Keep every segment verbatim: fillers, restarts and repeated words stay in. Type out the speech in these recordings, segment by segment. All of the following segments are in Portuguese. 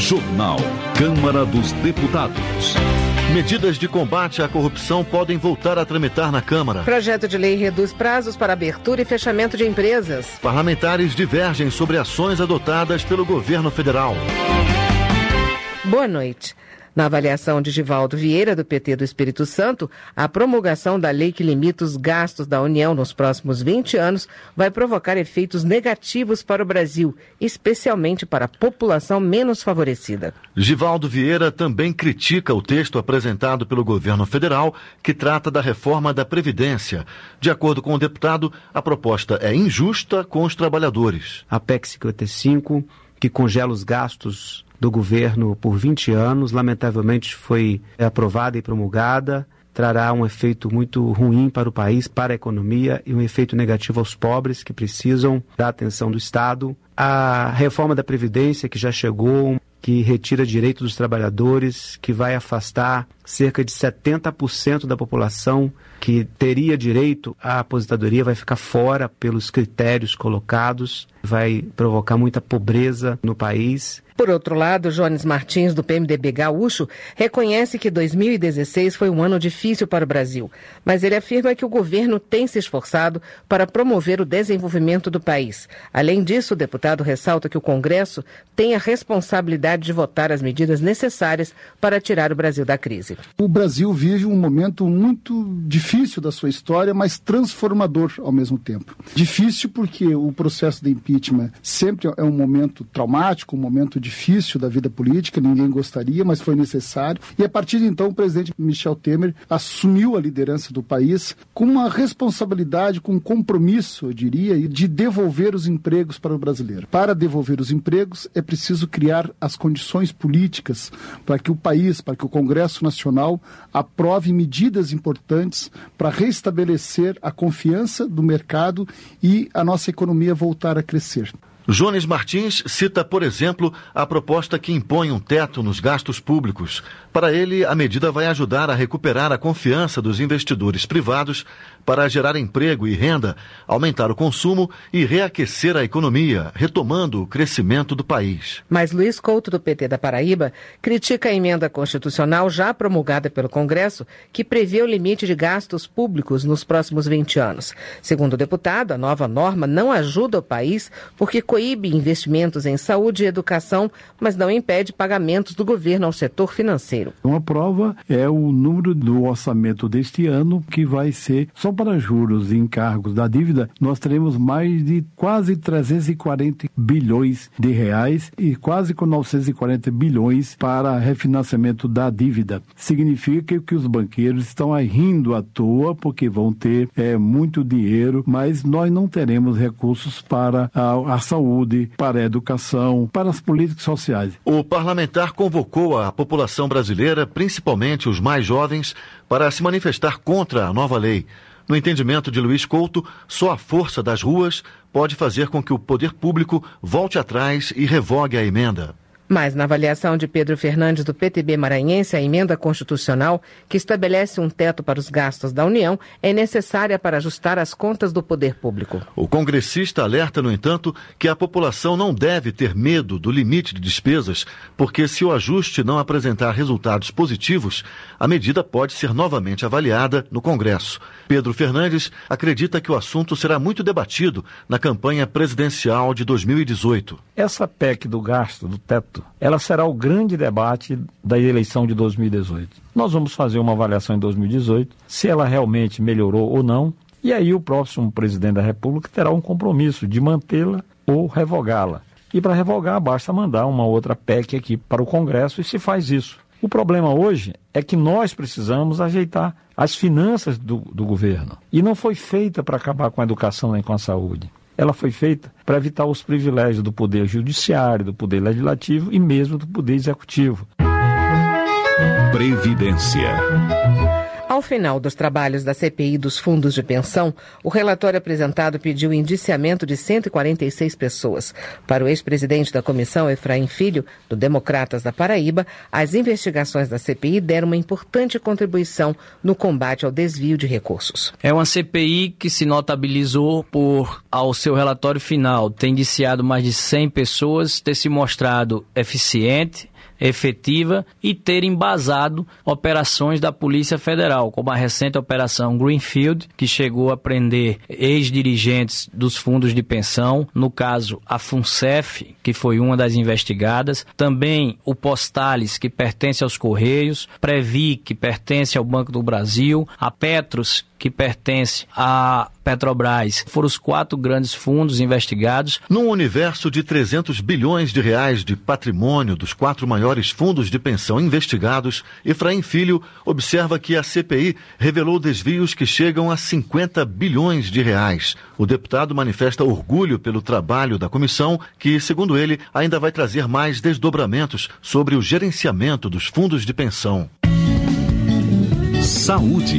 Jornal Câmara dos Deputados. Medidas de combate à corrupção podem voltar a tramitar na Câmara. Projeto de lei reduz prazos para abertura e fechamento de empresas. Parlamentares divergem sobre ações adotadas pelo governo federal. Boa noite. Na avaliação de Givaldo Vieira, do P T do Espírito Santo, a promulgação da lei que limita os gastos da União nos próximos vinte anos vai provocar efeitos negativos para o Brasil, especialmente para a população menos favorecida. Givaldo Vieira também critica o texto apresentado pelo governo federal, que trata da reforma da Previdência. De acordo com o deputado, a proposta é injusta com os trabalhadores. A P E C cinquenta e cinco, que congela os gastos do governo por vinte anos, lamentavelmente foi aprovada e promulgada, trará um efeito muito ruim para o país, para a economia e um efeito negativo aos pobres que precisam da atenção do Estado. A reforma da Previdência, que já chegou, que retira direitos dos trabalhadores, que vai afastar cerca de setenta por cento da população que teria direito à aposentadoria, vai ficar fora pelos critérios colocados, vai provocar muita pobreza no país. Por outro lado, Jones Martins, do P M D B gaúcho, reconhece que dois mil e dezesseis foi um ano difícil para o Brasil, mas ele afirma que o governo tem se esforçado para promover o desenvolvimento do país. Além disso, o deputado ressalta que o Congresso tem a responsabilidade de votar as medidas necessárias para tirar o Brasil da crise. O Brasil vive um momento muito difícil da sua história, mas transformador ao mesmo tempo. Difícil porque o processo de impeachment sempre é um momento traumático, um momento difícil da vida política, ninguém gostaria, mas foi necessário. E a partir de então, o presidente Michel Temer assumiu a liderança do país com uma responsabilidade, com um compromisso, eu diria, de devolver os empregos para o brasileiro. Para devolver os empregos, é preciso criar as condições políticas para que o país, para que o Congresso Nacional aprove medidas importantes para restabelecer a confiança do mercado e a nossa economia voltar a crescer. Jones Martins cita, por exemplo, a proposta que impõe um teto nos gastos públicos. Para ele, a medida vai ajudar a recuperar a confiança dos investidores privados para gerar emprego e renda, aumentar o consumo e reaquecer a economia, retomando o crescimento do país. Mas Luiz Couto, do P T da Paraíba, critica a emenda constitucional já promulgada pelo Congresso, que prevê o limite de gastos públicos nos próximos vinte anos. Segundo o deputado, a nova norma não ajuda o país porque coíbe investimentos em saúde e educação, mas não impede pagamentos do governo ao setor financeiro. Uma prova é o número do orçamento deste ano, que vai ser, só para juros e encargos da dívida, nós teremos mais de quase trezentos e quarenta bilhões de reais e quase com novecentos e quarenta bilhões para refinanciamento da dívida. Significa que os banqueiros estão aí rindo à toa, porque vão ter é, muito dinheiro, mas nós não teremos recursos para a, a saúde, para a educação, para as políticas sociais. O parlamentar convocou a população brasileira, principalmente os mais jovens, para se manifestar contra a nova lei. No entendimento de Luiz Couto, só a força das ruas pode fazer com que o poder público volte atrás e revogue a emenda. Mas, na avaliação de Pedro Fernandes, do P T B maranhense, a emenda constitucional, que estabelece um teto para os gastos da União, é necessária para ajustar as contas do poder público. O congressista alerta, no entanto, que a população não deve ter medo do limite de despesas, porque se o ajuste não apresentar resultados positivos, a medida pode ser novamente avaliada no Congresso. Pedro Fernandes acredita que o assunto será muito debatido na campanha presidencial de dois mil e dezoito. Essa P E C do gasto, do teto, ela será o grande debate da eleição de dois mil e dezoito. Nós vamos fazer uma avaliação em dois mil e dezoito, se ela realmente melhorou ou não, e aí o próximo presidente da República terá um compromisso de mantê-la ou revogá-la. E para revogar, basta mandar uma outra P E C aqui para o Congresso e se faz isso. O problema hoje é que nós precisamos ajeitar as finanças do, do governo. E não foi feita para acabar com a educação nem com a saúde. Ela foi feita para evitar os privilégios do poder judiciário, do poder legislativo e mesmo do poder executivo. Previdência. Ao final dos trabalhos da C P I dos fundos de pensão, o relatório apresentado pediu indiciamento de cento e quarenta e seis pessoas. Para o ex-presidente da comissão, Efraim Filho, do Democratas da Paraíba, as investigações da C P I deram uma importante contribuição no combate ao desvio de recursos. É uma C P I que se notabilizou por, ao seu relatório final, ter indiciado mais de cem pessoas, ter se mostrado eficiente, efetiva e ter embasado operações da Polícia Federal, como a recente Operação Greenfield, que chegou a prender ex-dirigentes dos fundos de pensão, no caso a FUNCEF, que foi uma das investigadas, também o Postales, que pertence aos Correios, Previ, que pertence ao Banco do Brasil, a Petros, que pertence à Petrobras. Foram os quatro grandes fundos investigados. Num universo de trezentos bilhões de reais de patrimônio dos quatro maiores fundos de pensão investigados, Efraim Filho observa que a C P I revelou desvios que chegam a cinquenta bilhões de reais. O deputado manifesta orgulho pelo trabalho da comissão, que, segundo ele, ainda vai trazer mais desdobramentos sobre o gerenciamento dos fundos de pensão. Saúde.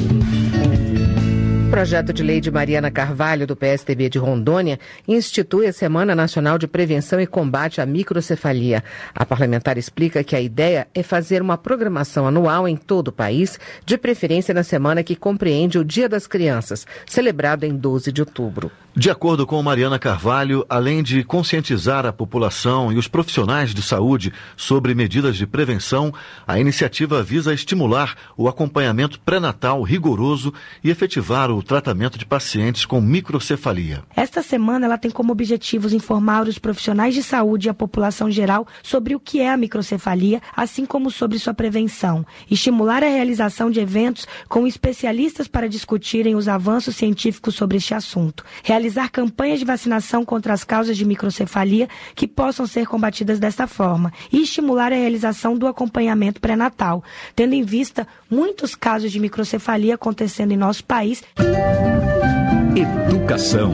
O projeto de lei de Mariana Carvalho, do P S D B de Rondônia, institui a Semana Nacional de Prevenção e Combate à Microcefalia. A parlamentar explica que a ideia é fazer uma programação anual em todo o país, de preferência na semana que compreende o Dia das Crianças, celebrado em doze de outubro. De acordo com Mariana Carvalho, além de conscientizar a população e os profissionais de saúde sobre medidas de prevenção, a iniciativa visa estimular o acompanhamento pré-natal rigoroso e efetivar o tratamento de pacientes com microcefalia. Esta semana ela tem como objetivos informar os profissionais de saúde e a população geral sobre o que é a microcefalia, assim como sobre sua prevenção. Estimular a realização de eventos com especialistas para discutirem os avanços científicos sobre este assunto. Realizar campanhas de vacinação contra as causas de microcefalia que possam ser combatidas desta forma. E estimular a realização do acompanhamento pré-natal, tendo em vista muitos casos de microcefalia acontecendo em nosso país. Educação.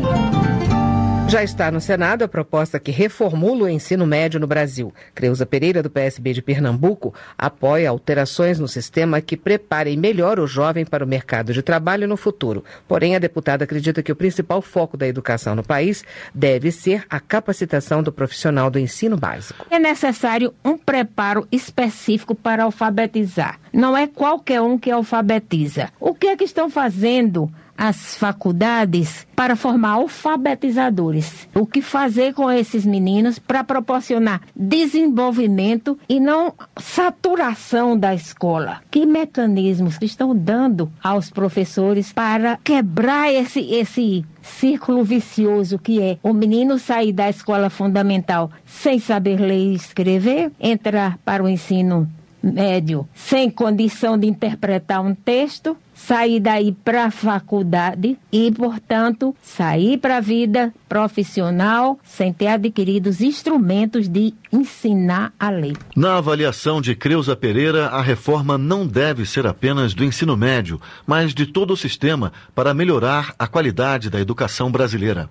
Já está no Senado a proposta que reformula o ensino médio no Brasil. Creuza Pereira, do P S B de Pernambuco, apoia alterações no sistema que preparem melhor o jovem para o mercado de trabalho no futuro. Porém, a deputada acredita que o principal foco da educação no país deve ser a capacitação do profissional do ensino básico. É necessário um preparo específico para alfabetizar. Não é qualquer um que alfabetiza. O que é que estão fazendo as faculdades para formar alfabetizadores? O que fazer com esses meninos para proporcionar desenvolvimento e não saturação da escola? Que mecanismos estão dando aos professores para quebrar esse, esse círculo vicioso que é o menino sair da escola fundamental sem saber ler e escrever, entrar para o ensino médio sem condição de interpretar um texto, sair daí para a faculdade e, portanto, sair para a vida profissional sem ter adquirido os instrumentos de ensinar a ler. Na avaliação de Creuza Pereira, a reforma não deve ser apenas do ensino médio, mas de todo o sistema para melhorar a qualidade da educação brasileira.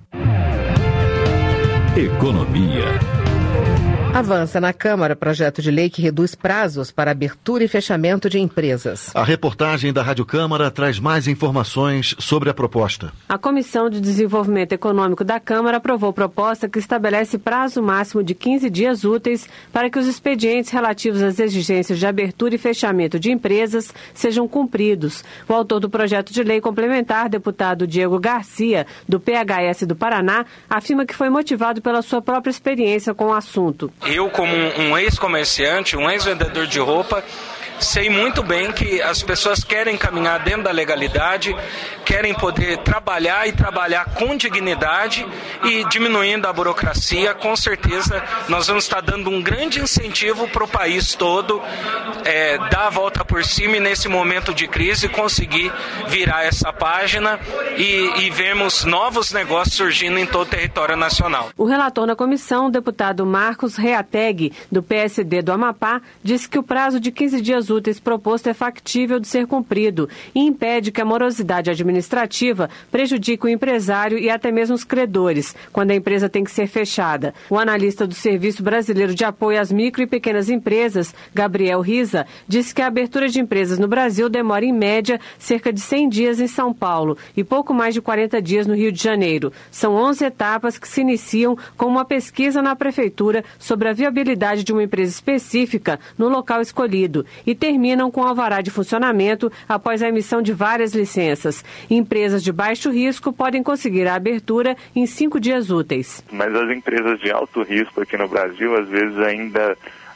Economia. Avança na Câmara projeto de lei que reduz prazos para abertura e fechamento de empresas. A reportagem da Rádio Câmara traz mais informações sobre a proposta. A Comissão de Desenvolvimento Econômico da Câmara aprovou proposta que estabelece prazo máximo de quinze dias úteis para que os expedientes relativos às exigências de abertura e fechamento de empresas sejam cumpridos. O autor do projeto de lei complementar, deputado Diego Garcia, do P H S do Paraná, afirma que foi motivado pela sua própria experiência com o assunto. Eu, como um ex-comerciante, um ex-vendedor de roupa, sei muito bem que as pessoas querem caminhar dentro da legalidade, querem poder trabalhar e trabalhar com dignidade e diminuindo a burocracia. Com certeza nós vamos estar dando um grande incentivo para o país todo é, dar a volta por cima e nesse momento de crise conseguir virar essa página e, e vermos novos negócios surgindo em todo o território nacional. O relator na comissão, o deputado Marcos Reateg, do P S D do Amapá, disse que o prazo de quinze dias úteis proposto é factível de ser cumprido e impede que a morosidade administrativa prejudique o empresário e até mesmo os credores, quando a empresa tem que ser fechada. O analista do Serviço Brasileiro de Apoio às Micro e Pequenas Empresas, Gabriel Riza, disse que a abertura de empresas no Brasil demora em média cerca de cem dias em São Paulo e pouco mais de quarenta dias no Rio de Janeiro. São onze etapas que se iniciam com uma pesquisa na prefeitura sobre a viabilidade de uma empresa específica no local escolhido e terminam com alvará de funcionamento após a emissão de várias licenças. Empresas de baixo risco podem conseguir a abertura em cinco dias úteis. Mas as empresas de alto risco aqui no Brasil, às vezes, ainda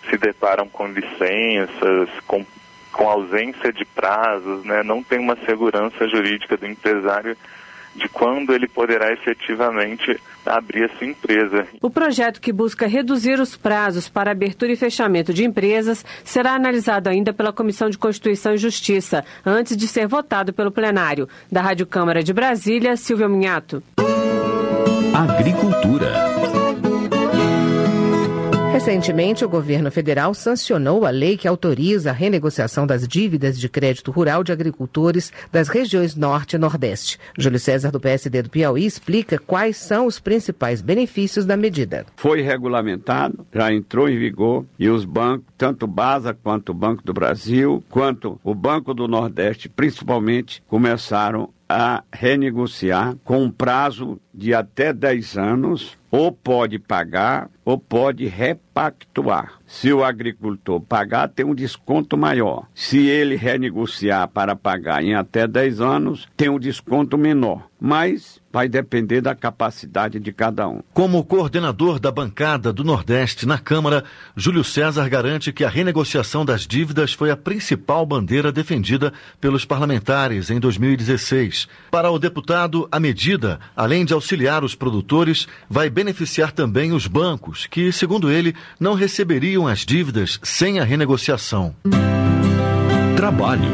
se deparam com licenças, com, com ausência de prazos, né? Não tem uma segurança jurídica do empresário de quando ele poderá efetivamente abrir essa empresa. O projeto, que busca reduzir os prazos para abertura e fechamento de empresas, será analisado ainda pela Comissão de Constituição e Justiça, antes de ser votado pelo plenário. Da Rádio Câmara de Brasília, Silvia Minhato. Agricultura. Recentemente, o governo federal sancionou a lei que autoriza a renegociação das dívidas de crédito rural de agricultores das regiões Norte e Nordeste. Júlio César, do P S D do Piauí, explica quais são os principais benefícios da medida. Foi regulamentado, já entrou em vigor, e os bancos, tanto o BASA quanto o Banco do Brasil, quanto o Banco do Nordeste, principalmente, começaram a renegociar com um prazo de até dez anos, ou pode pagar ou pode repactuar. Se o agricultor pagar, tem um desconto maior. Se ele renegociar para pagar em até dez anos, tem um desconto menor. Mas vai depender da capacidade de cada um. Como coordenador da bancada do Nordeste na Câmara, Júlio César garante que a renegociação das dívidas foi a principal bandeira defendida pelos parlamentares em dois mil e dezesseis. Para o deputado, a medida, além de auxiliar os produtores, vai beneficiar também os bancos, que, segundo ele, não receberiam as dívidas sem a renegociação. Trabalho.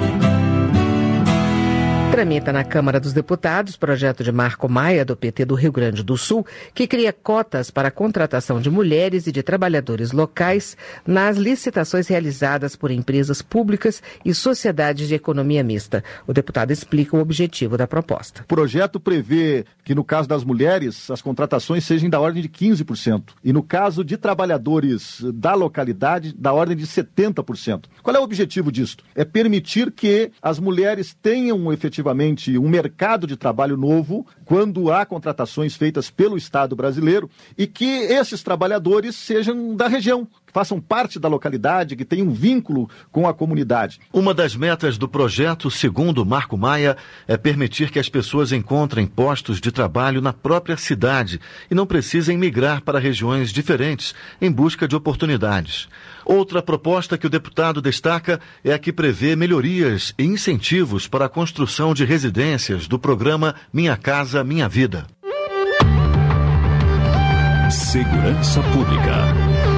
Tramita na Câmara dos Deputados projeto de Marco Maia, do P T do Rio Grande do Sul, que cria cotas para a contratação de mulheres e de trabalhadores locais nas licitações realizadas por empresas públicas e sociedades de economia mista. O deputado explica o objetivo da proposta. O projeto prevê que, no caso das mulheres, as contratações sejam da ordem de quinze por cento e, no caso de trabalhadores da localidade, da ordem de setenta por cento. Qual é o objetivo disso? É permitir que as mulheres tenham efetivamente um mercado de trabalho novo quando há contratações feitas pelo Estado brasileiro e que esses trabalhadores sejam da região, que façam parte da localidade, que tenham um vínculo com a comunidade. Uma das metas do projeto, segundo Marco Maia, é permitir que as pessoas encontrem postos de trabalho na própria cidade e não precisem migrar para regiões diferentes em busca de oportunidades. Outra proposta que o deputado destaca é a que prevê melhorias e incentivos para a construção de residências do programa Minha Casa Minha Vida. Segurança Pública.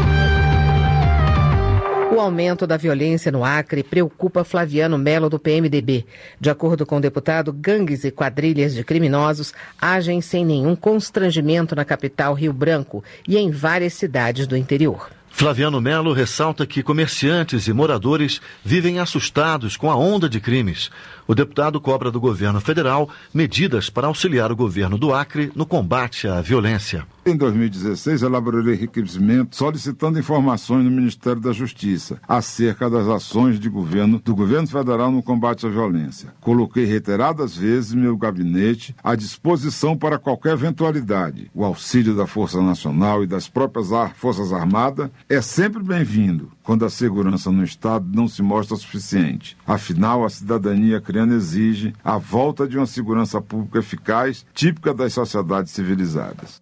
O aumento da violência no Acre preocupa Flaviano Melo, do P M D B. De acordo com o deputado, gangues e quadrilhas de criminosos agem sem nenhum constrangimento na capital Rio Branco e em várias cidades do interior. Flaviano Melo ressalta que comerciantes e moradores vivem assustados com a onda de crimes. O deputado cobra do governo federal medidas para auxiliar o governo do Acre no combate à violência. Em dois mil e dezesseis, elaborei requerimento solicitando informações no Ministério da Justiça acerca das ações de governo, do governo federal no combate à violência. Coloquei reiteradas vezes meu gabinete à disposição para qualquer eventualidade. O auxílio da Força Nacional e das próprias ar- Forças Armadas é sempre bem-vindo quando a segurança no Estado não se mostra suficiente. Afinal, a cidadania acreana exige a volta de uma segurança pública eficaz, típica das sociedades civilizadas.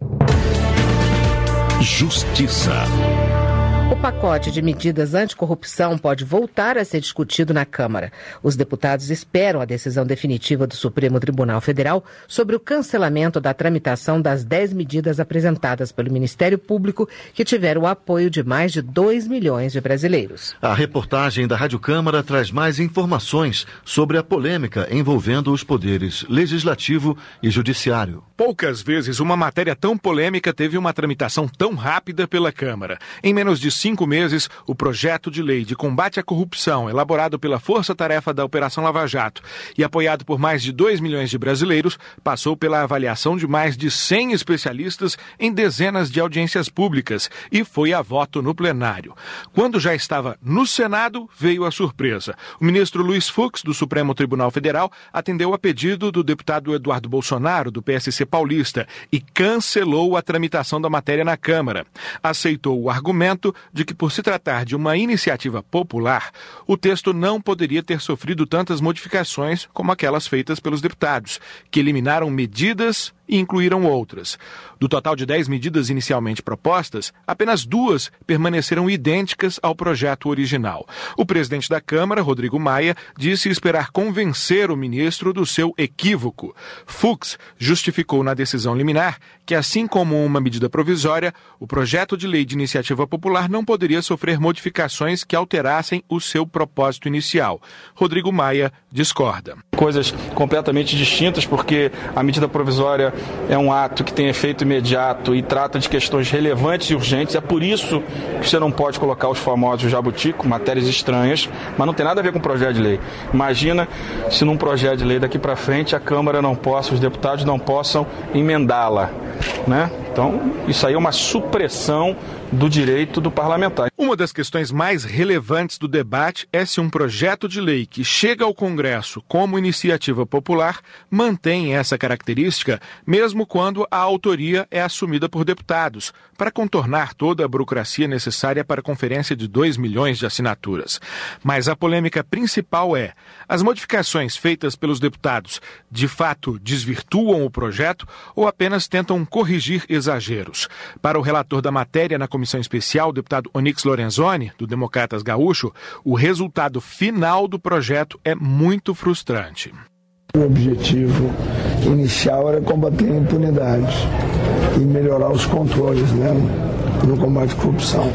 Justiça. O pacote de medidas anticorrupção pode voltar a ser discutido na Câmara. Os deputados esperam a decisão definitiva do Supremo Tribunal Federal sobre o cancelamento da tramitação das dez medidas apresentadas pelo Ministério Público, que tiveram o apoio de mais de dois milhões de brasileiros. A reportagem da Rádio Câmara traz mais informações sobre a polêmica envolvendo os poderes legislativo e judiciário. Poucas vezes uma matéria tão polêmica teve uma tramitação tão rápida pela Câmara. Em menos de cinco meses, o projeto de lei de combate à corrupção, elaborado pela Força Tarefa da Operação Lava Jato e apoiado por mais de dois milhões de brasileiros, passou pela avaliação de mais de cem especialistas em dezenas de audiências públicas e foi a voto no plenário. Quando já estava no Senado, veio a surpresa. O ministro Luiz Fux, do Supremo Tribunal Federal, atendeu a pedido do deputado Eduardo Bolsonaro, do P S C paulista, e cancelou a tramitação da matéria na Câmara. Aceitou o argumento de que, por se tratar de uma iniciativa popular, o texto não poderia ter sofrido tantas modificações como aquelas feitas pelos deputados, que eliminaram medidas e incluíram outras. Do total de dez medidas inicialmente propostas, apenas duas permaneceram idênticas ao projeto original. O presidente da Câmara, Rodrigo Maia, disse esperar convencer o ministro do seu equívoco. Fux justificou na decisão liminar que, assim como uma medida provisória, o projeto de lei de iniciativa popular não poderia sofrer modificações que alterassem o seu propósito inicial. Rodrigo Maia discorda. Coisas completamente distintas, porque a medida provisória é um ato que tem efeito imediato e trata de questões relevantes e urgentes. É por isso que você não pode colocar os famosos jabutico, matérias estranhas, mas não tem nada a ver com o projeto de lei. Imagina se num projeto de lei daqui para frente a Câmara não possa, os deputados não possam emendá-la, né? Então, isso aí é uma supressão do direito do parlamentar. Uma das questões mais relevantes do debate é se um projeto de lei que chega ao Congresso como iniciativa popular mantém essa característica, mesmo quando a autoria é assumida por deputados, para contornar toda a burocracia necessária para a conferência de dois milhões de assinaturas. Mas a polêmica principal é: as modificações feitas pelos deputados de fato desvirtuam o projeto ou apenas tentam corrigir exageros? Para o relator da matéria na Comissão Especial, o deputado Onyx Lorenzoni, do Democratas Gaúcho, o resultado final do projeto é muito frustrante. O objetivo inicial era combater a impunidade e melhorar os controles, né, no combate à corrupção.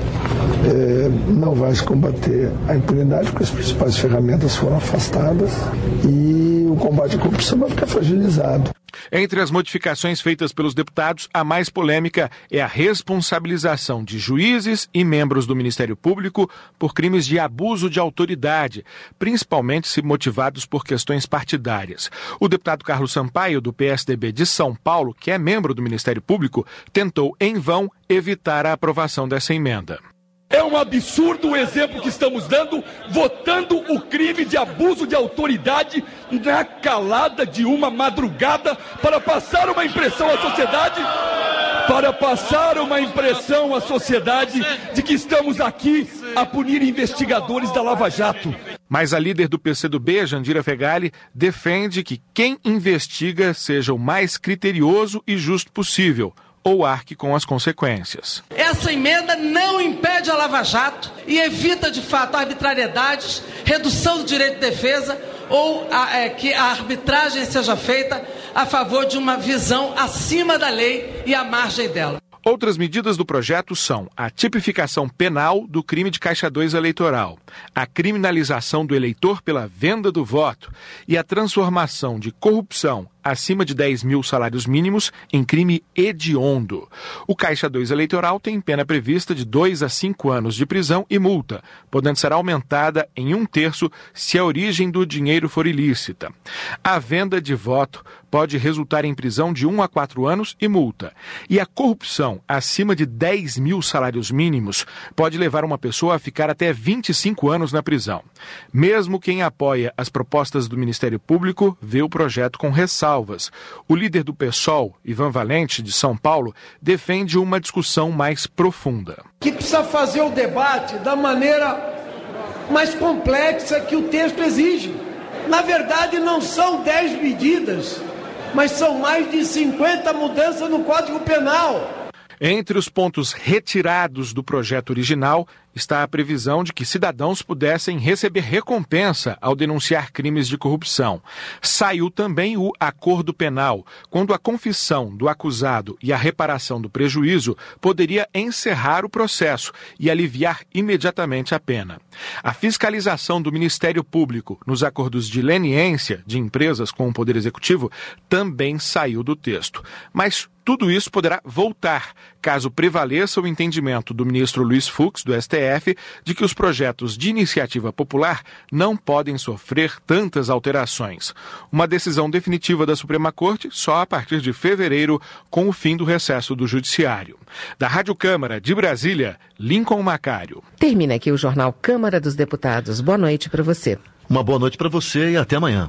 É, não vai se combater a impunidade porque as principais ferramentas foram afastadas e o combate à corrupção vai ficar fragilizado. Entre as modificações feitas pelos deputados, a mais polêmica é a responsabilização de juízes e membros do Ministério Público por crimes de abuso de autoridade, principalmente se motivados por questões partidárias. O deputado Carlos Sampaio, do P S D B de São Paulo, que é membro do Ministério Público, tentou em vão evitar a aprovação dessa emenda. É um absurdo o exemplo que estamos dando, votando o crime de abuso de autoridade na calada de uma madrugada para passar uma impressão à sociedade, para passar uma impressão à sociedade de que estamos aqui a punir investigadores da Lava Jato. Mas a líder do P C do B, Jandira Fegali, defende que quem investiga seja o mais criterioso e justo possível, ou arque com as consequências. Essa emenda não impede a Lava Jato e evita, de fato, arbitrariedades, redução do direito de defesa ou a, é, que a arbitragem seja feita a favor de uma visão acima da lei e à margem dela. Outras medidas do projeto são a tipificação penal do crime de caixa dois eleitoral, a criminalização do eleitor pela venda do voto e a transformação de corrupção acima de dez mil salários mínimos em crime hediondo. O caixa dois eleitoral tem pena prevista de dois a cinco anos de prisão e multa, podendo ser aumentada em um terço se a origem do dinheiro for ilícita. A venda de voto pode resultar em prisão de um a quatro anos e multa. E a corrupção acima de dez mil salários mínimos pode levar uma pessoa a ficar até vinte e cinco anos na prisão. Mesmo quem apoia as propostas do Ministério Público vê o projeto com ressalvas. O líder do PSOL, Ivan Valente, de São Paulo, defende uma discussão mais profunda. Que precisa fazer o debate da maneira mais complexa que o texto exige. Na verdade, não são dez medidas, mas são mais de cinquenta mudanças no Código Penal. Entre os pontos retirados do projeto original está a previsão de que cidadãos pudessem receber recompensa ao denunciar crimes de corrupção. Saiu também o acordo penal, quando a confissão do acusado e a reparação do prejuízo poderia encerrar o processo e aliviar imediatamente a pena. A fiscalização do Ministério Público nos acordos de leniência de empresas com o Poder Executivo também saiu do texto. Mas tudo isso poderá voltar, caso prevaleça o entendimento do ministro Luiz Fux, do S T F, de que os projetos de iniciativa popular não podem sofrer tantas alterações. Uma decisão definitiva da Suprema Corte só a partir de fevereiro, com o fim do recesso do Judiciário. Da Rádio Câmara de Brasília, Lincoln Macário. Termina aqui o Jornal Câmara dos Deputados. Boa noite para você. Uma boa noite para você e até amanhã.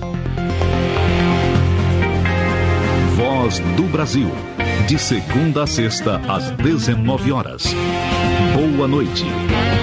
Voz do Brasil. De segunda a sexta, às dezenove horas. Boa noite.